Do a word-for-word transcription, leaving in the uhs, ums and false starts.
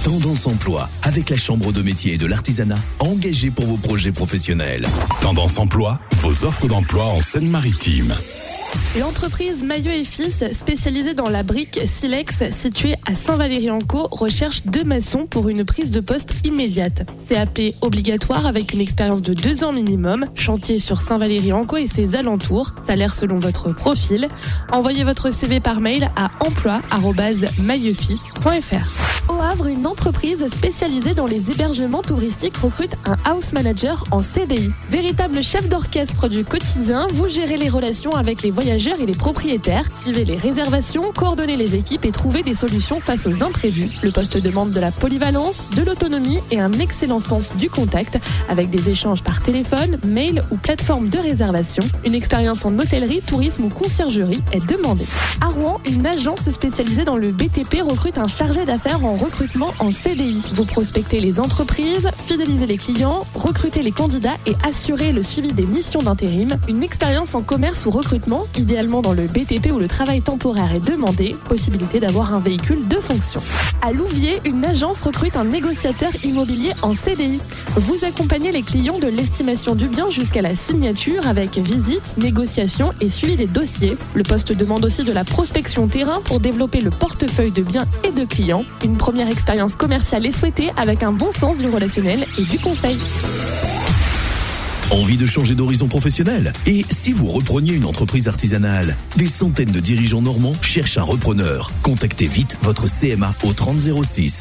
Tendance Emploi, avec la Chambre de métier et de l'artisanat, engagée pour vos projets professionnels. Tendance Emploi, vos offres d'emploi en Seine-Maritime. L'entreprise Maillot et Fils, spécialisée dans la brique Silex, située à Saint-Valery-en-Caux, recherche deux maçons pour une prise de poste immédiate. C A P obligatoire avec une expérience de deux ans minimum, chantier sur Saint-Valery-en-Caux et ses alentours, salaire selon votre profil. Envoyez votre C V par mail à emploi arobase mailleufils point f r. Au Havre, une entreprise spécialisée dans les hébergements touristiques recrute un house manager en C D I. Véritable chef d'orchestre du quotidien, vous gérez les relations avec les voyageurs et les propriétaires, suivez les réservations, coordonnez les équipes et trouvez des solutions face aux imprévus. Le poste demande de la polyvalence, de l'autonomie et un excellent sens du contact avec des échanges par téléphone, mail ou plateforme de réservation. Une expérience en hôtellerie, tourisme ou conciergerie est demandée. À Rouen, une agence spécialisée dans le B T P recrute un chargé d'affaires en recrutement en C D I. Vous prospectez les entreprises, fidélisez les clients, recrutez les candidats et assurez le suivi des missions d'intérim. Une expérience en commerce ou recrutement, idéalement dans le B T P où le travail temporaire est demandé, possibilité d'avoir un véhicule de fonction. À Louviers, une agence recrute un négociateur immobilier en C D I. Vous accompagnez les clients de l'estimation du bien jusqu'à la signature avec visite, négociation et suivi des dossiers. Le poste demande aussi de la prospection terrain pour développer le portefeuille de biens et de clients. Une première expérience commerciale est souhaitée avec un bon sens du relationnel et du conseil. Envie de changer d'horizon professionnel? Et si vous repreniez une entreprise artisanale? Des centaines de dirigeants normands cherchent un repreneur. Contactez vite votre C M A au trente zéro six.